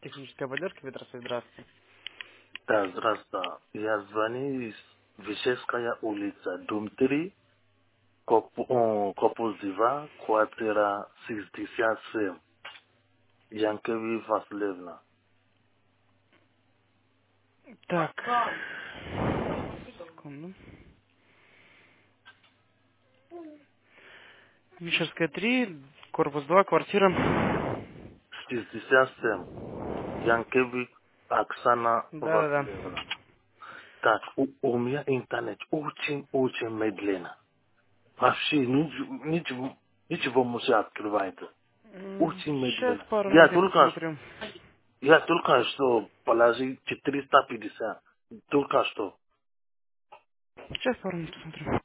Техническая поддержка Ветросвет, здравствуйте. Да, здравствуйте. Я звоню из Вишевская улица, дом 3, Корпус Дива, квартира 67, Янкеви Васильевна. Так, секунду. Мишевская 3, корпус 2, квартира. 67, Янкеви Оксана Да-да-да. Васильевна. Так, у меня интернет очень медленно. Вообще ничего муж открывает. Очень Сейчас медленно. пару минут я посмотрю. Я только что положил 450. Только что. Сейчас пару минут посмотрю.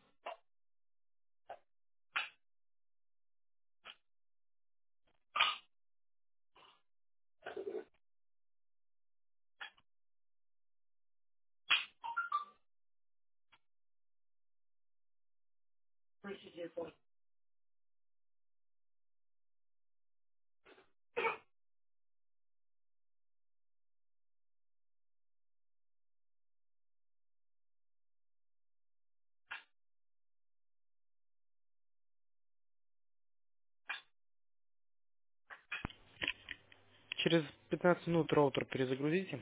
Через 15 минут роутер перезагрузите.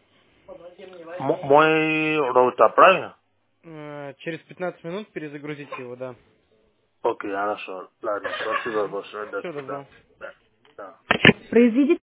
Мой роутер, правильно? Через 15 минут перезагрузите его, да. Окей, хорошо. Ладно, спасибо большое. До Все, добро. свидания. Да, да. Произведите